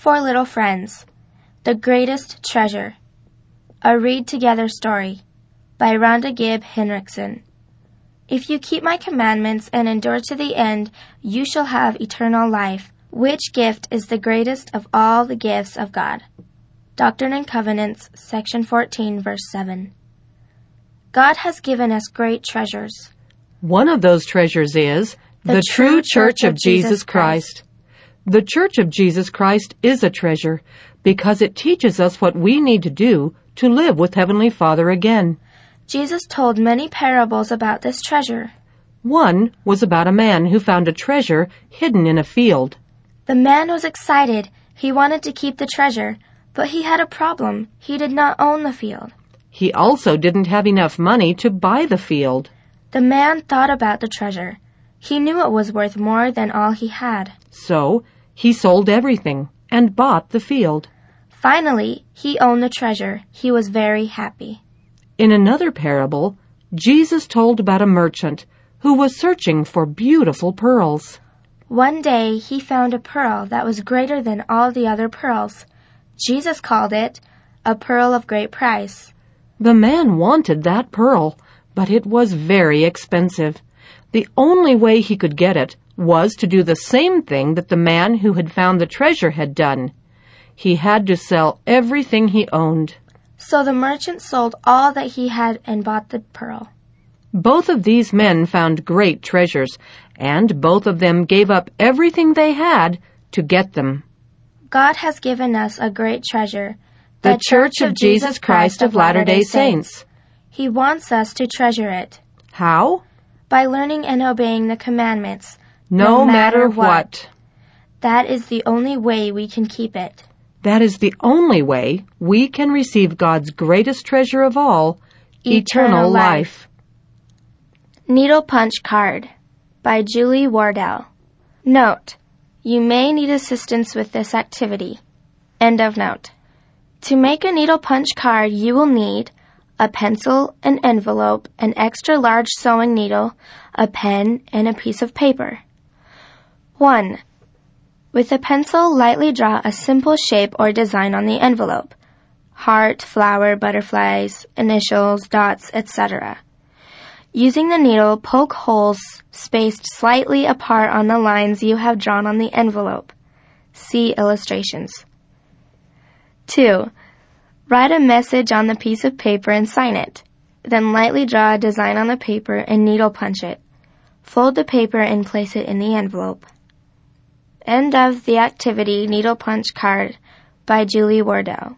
Four Little Friends, The Greatest Treasure, a read-together story by Rhonda Gibb Henriksen. If you keep my commandments and endure to the end, you shall have eternal life. Which gift is the greatest of all the gifts of God? Doctrine and Covenants, section 14, verse 7. God has given us great treasures. One of those treasures is the true Church of Jesus Christ. The Church of Jesus Christ is a treasure because it teaches us what we need to do to live with Heavenly Father again. Jesus told many parables about this treasure. One was about a man who found a treasure hidden in a field. The man was excited. He wanted to keep the treasure, but he had a problem. He did not own the field. He also didn't have enough money to buy the field. The man thought about the treasure. He knew it was worth more than all he had. So he sold everything and bought the field. Finally, he owned the treasure. He was very happy. In another parable, Jesus told about a merchant who was searching for beautiful pearls. One day, he found a pearl that was greater than all the other pearls. Jesus called it a pearl of great price. The man wanted that pearl, but it was very expensive. The only way he could get it was to do the same thing that the man who had found the treasure had done. He had to sell everything he owned. So the merchant sold all that he had and bought the pearl. Both of these men found great treasures, and both of them gave up everything they had to get them. God has given us a great treasure, the Church of Jesus Christ of Latter-day Saints. He wants us to treasure it. How? By learning and obeying the commandments, no matter what. That is the only way we can keep it. That is the only way we can receive God's greatest treasure of all, eternal life. Needle Punch Card by Julie Wardell. Note: you may need assistance with this activity. End of note. To make a needle punch card, you will need a pencil, an envelope, an extra large sewing needle, a pen, and a piece of paper. 1. With a pencil, lightly draw a simple shape or design on the envelope. Heart, flower, butterflies, initials, dots, etc. Using the needle, poke holes spaced slightly apart on the lines you have drawn on the envelope. See illustrations. 2. Write a message on the piece of paper and sign it. Then lightly draw a design on the paper and needle punch it. Fold the paper and place it in the envelope. End of the activity Needle Punch Card by Julie Wardell.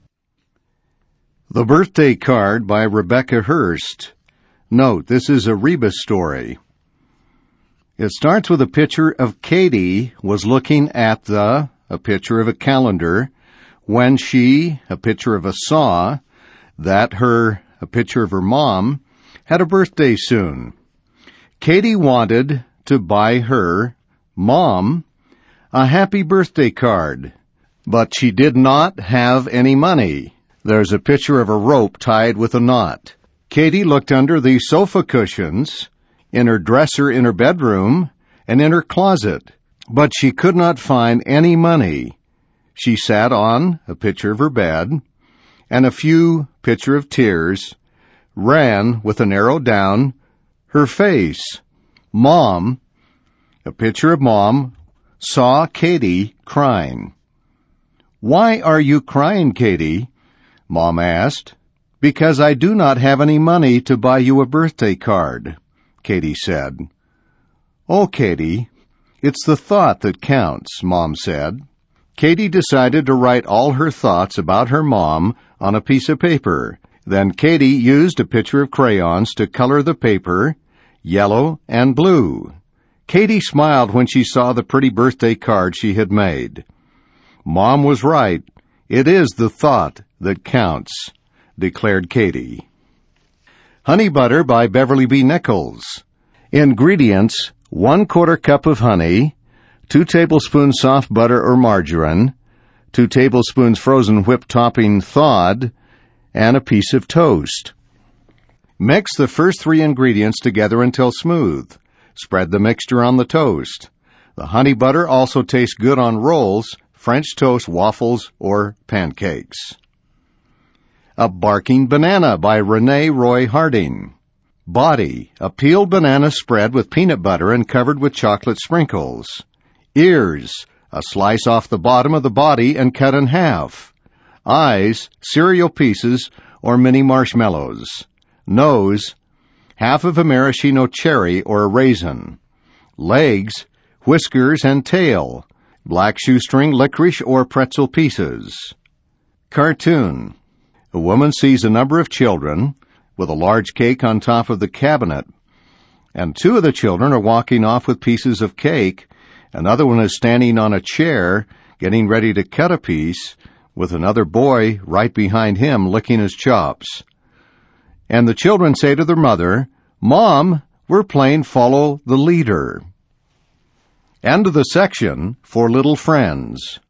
The Birthday Card by Rebecca Hurst. Note, this is a rebus story. It starts with a picture of Katie was looking at a picture of a calendar, when she, a picture of a saw, a picture of her mom, had a birthday soon. Katie wanted to buy her mom a happy birthday card, but she did not have any money. There's a picture of a rope tied with a knot. Katie looked under the sofa cushions, in her dresser in her bedroom, and in her closet, but she could not find any money. She sat on a picture of her bed, and a few picture of tears ran with an arrow down her face. Mom, a picture of Mom, saw Katie crying. "Why are you crying, Katie?" Mom asked. "Because I do not have any money to buy you a birthday card," Katie said. "Oh, Katie, it's the thought that counts," Mom said. Katie decided to write all her thoughts about her mom on a piece of paper. Then Katie used a picture of crayons to color the paper yellow and blue. Katie smiled when she saw the pretty birthday card she had made. Mom was right. It is the thought that counts, declared Katie. Honey Butter by Beverly B. Nichols. Ingredients: 1/4 cup of honey, 2 tablespoons soft butter or margarine, 2 tablespoons frozen whipped topping thawed, and a piece of toast. Mix the first 3 ingredients together until smooth. Spread the mixture on the toast. The honey butter also tastes good on rolls French toast, waffles, or pancakes. A Barking Banana by Renee Roy Harding. Body, a peeled banana spread with peanut butter and covered with chocolate sprinkles. Ears, a slice off the bottom of the body and cut in half. Eyes, cereal pieces or mini marshmallows. Nose, half of a maraschino cherry or a raisin. Legs, whiskers and tail, black shoestring, licorice or pretzel pieces. Cartoon. A woman sees a number of children with a large cake on top of the cabinet, and two of the children are walking off with pieces of cake. Another one is standing on a chair, getting ready to cut a piece, with another boy right behind him licking his chops. And the children say to their mother, "Mom, we're playing Follow the Leader." End of the section for Little Friends.